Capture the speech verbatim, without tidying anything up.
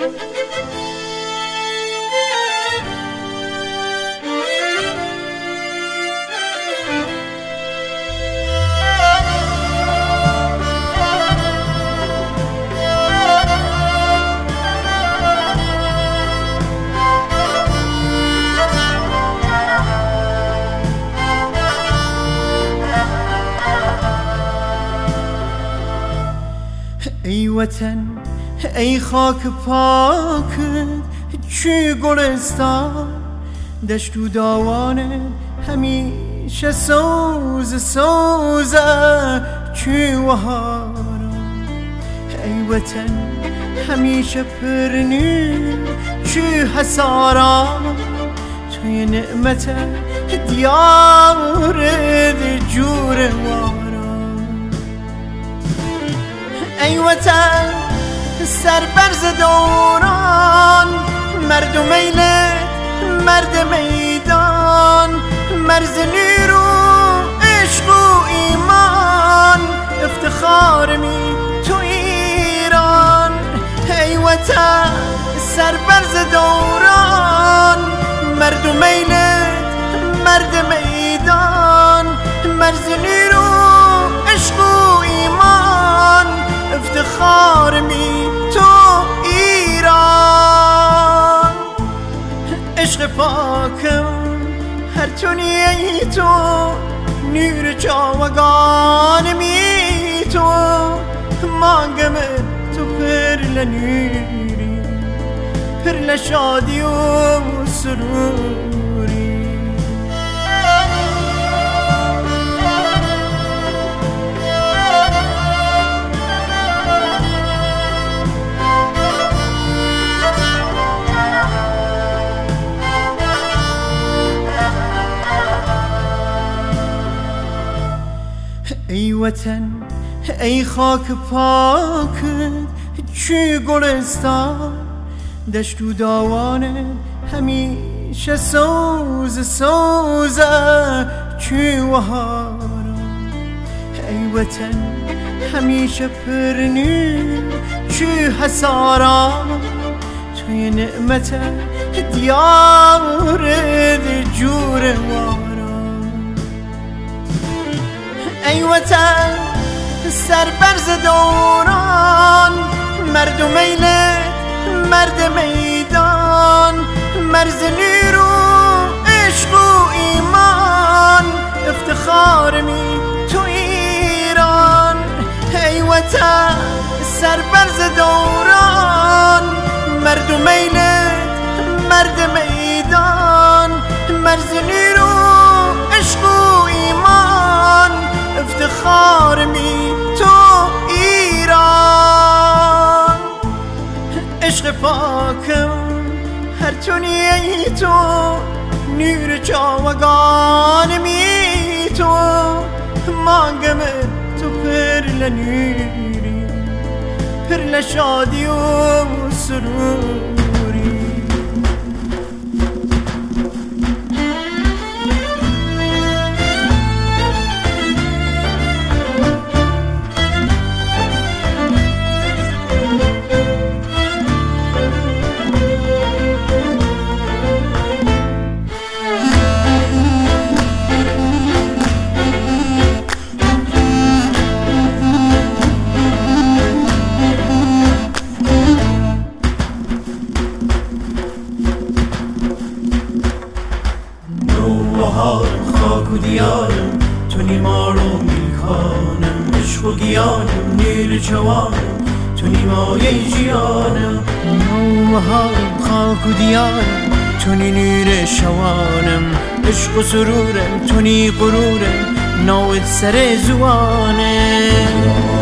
ای وطن ای خاک پاکت چی گلستان دشت و داوانت همیشه سوز سوزه چی وهارا ای وطن همیشه پرنی چی حسارا توی نعمت دیار جور وارا ای وطن سربرز دوران مرد و میلت مرد میدان مرز نیرو عشق و ایمان افتخار می تو ایران ای وطن سربرز دوران مرد و میلت مرد میدان مرز نیرو عشق و ایمان افتخار می تو ایران عشق پاکم هر تونی ای تو نور جاوگان می تو مانگم تو پر لنوری پر لشادی و سروری ای وطن ای خاک پاکت چی گلستان دشت و داوانت همیشه سوز سوزه چی وهارا ای وطن همیشه پرنی چی حسارا توی نعمت دیار جور وارا ای وطن سربرز دوران مرد و میلت مرد میدان مرز نیرو عشق و ایمان افتخار می تو ایران ای وطن سربرز دوران مرد و میلت مرد میدان مرز نیرو عشق و ایمان افتخار می تو ایران عشق پاکم هر تونی ای تو نور جاوگان می تو مانگم تو پر لنوری پر لشادی و سروری خاک و دیارم تو نیما رو میخوانم عشق و گیانم نیل جوانم تو نیمای جیانم نومهارم خاک و دیارم تو نیر شوانم عشق و سرورم تو نی غرورم ناوت سر زوانم